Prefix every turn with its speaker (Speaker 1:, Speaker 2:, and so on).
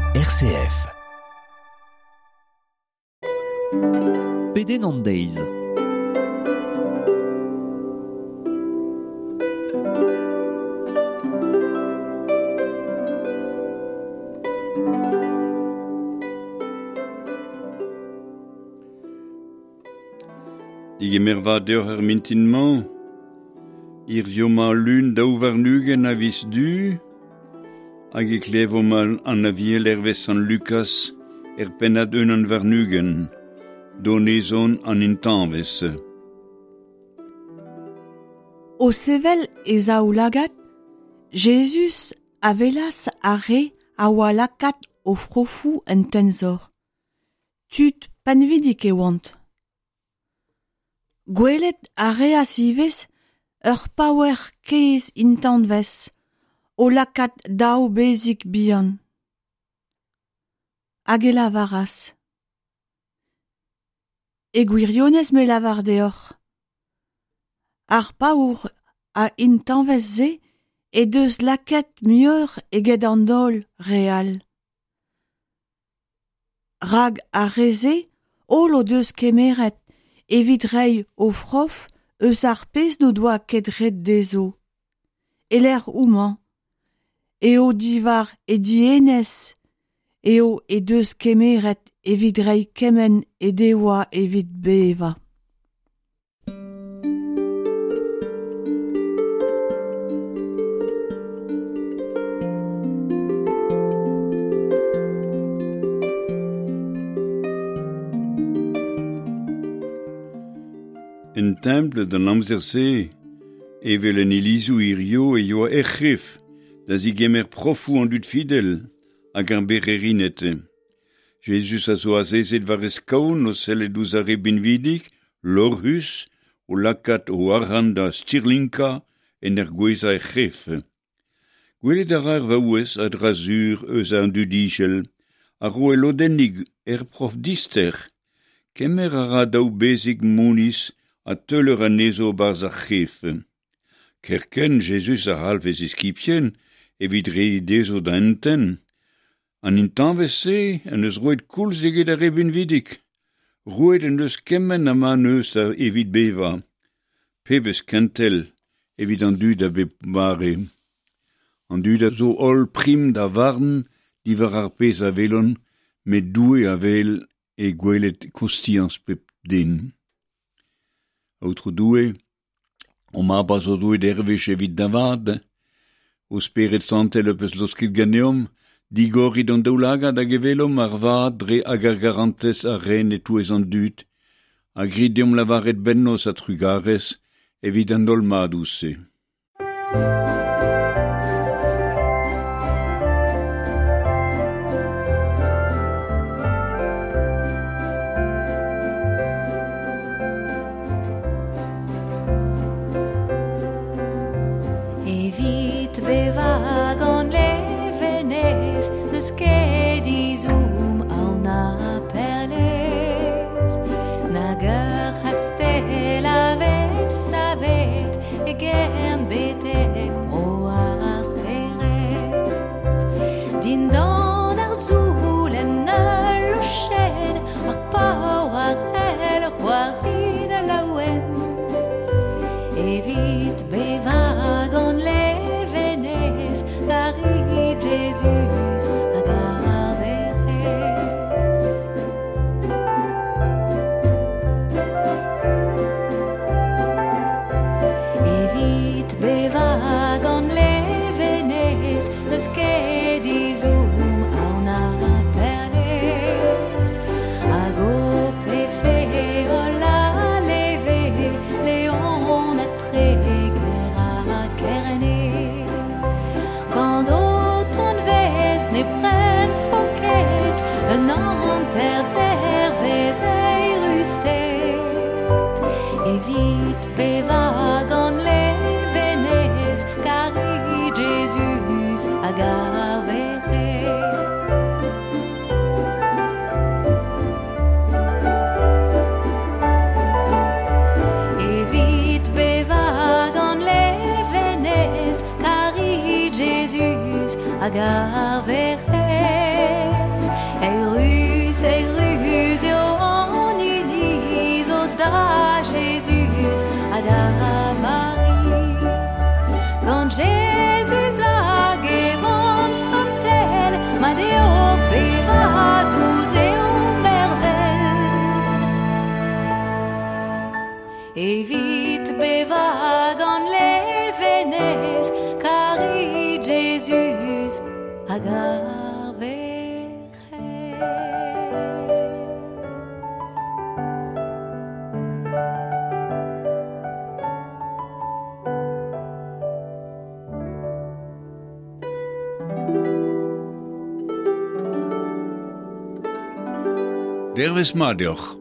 Speaker 1: RCF.
Speaker 2: PD Nandaise.
Speaker 3: Digemer deur ar mintinman, ir dioma lun daou varnugen a vis du, hag e klevo mal an aviel ervez an Lucas penad an varnugen, donezon an intanvez.
Speaker 4: O sevel ez aoulagat, Jesus avelas are a oa lakat o frofou en tenzor. Tut panvidik e want. Gwelet are a sivez ur paouer kez intanvez, o lakat daou bezik bihan. Hag e lavaras. E gwirionez me lavar deoc'h. Ar paour a intanvez ze e deus laket mieur eget an dol real. Rag a reze, ol o deus kemeret, evit rei o frof, eus ar pez no doa ket ret dezo. E l'er ouman, e o divar e dienez, e o e deus kemeret evit rei kemen e deoa evit beva.
Speaker 3: En temple d'an amzerse, evel en ilizou irio e yo ec'hef, da zigemer profou an dud fidel, hag ar bererinete. Jesus a zo azezet var eskaon o sellet ouz ar binvidik, lorhus, o lakat o aranda stirlinka en er gweza ec'hef. Gwelet ar ar vaouez a drazur eus an dud ichel, a ro elodennig prof dister, kemer a ra daou bezik mounis a teuler an ezo barz ar c'hef. Kerken Jesus a halvez eskipien, evit rei dezo da enten. An intanvez se, en eus roet koulz eget ar binvidik. Roet en eus kemen a man eus a evit beva. Pebez kentel, evit an dud a be mare. An dud a zo ol prim da varn, divar ar pez a velon, met doue a vel e gwelet kostians pep den. Outre doue, o mabaz o doue dervech evit davad, o speret santel eus loskit ganeom, digorit an daoulagad hag evelom ar vad dre hag ar garantez a ren e touez an dud, a grit deom lavaret bennos a trugarez, evit an dolmad ousse.
Speaker 5: Evit bevag an levenez, neus ket izoum an a perlez. Nag ur hastel a vez savet, e gern betek pro ar steret. Din dan ar zoul en ul o chen, ar paour ar el c'hoar zin a laouen. Evit bevag an levenez, kari Jesus hag ar verez. Evit bevag an levenez, neus ket izoum an a perlez. Hag o plefe o la leve, leon a treger a kerne. Quand o tonvez ne pren foket, un anter dervez ei rustet. Evit bevag an levenez, kari Jesus hag ar verez. Evit bevag an levenez, kari Jesus hag ar verez. Eirus, io en Élise, au da Jésus, à da Marie. Quand Jésus a gevom som tel, ma deo beva douze au merveille. Et vite beva gant les venes, cari Jésus agar verre.
Speaker 3: Derves Madioch.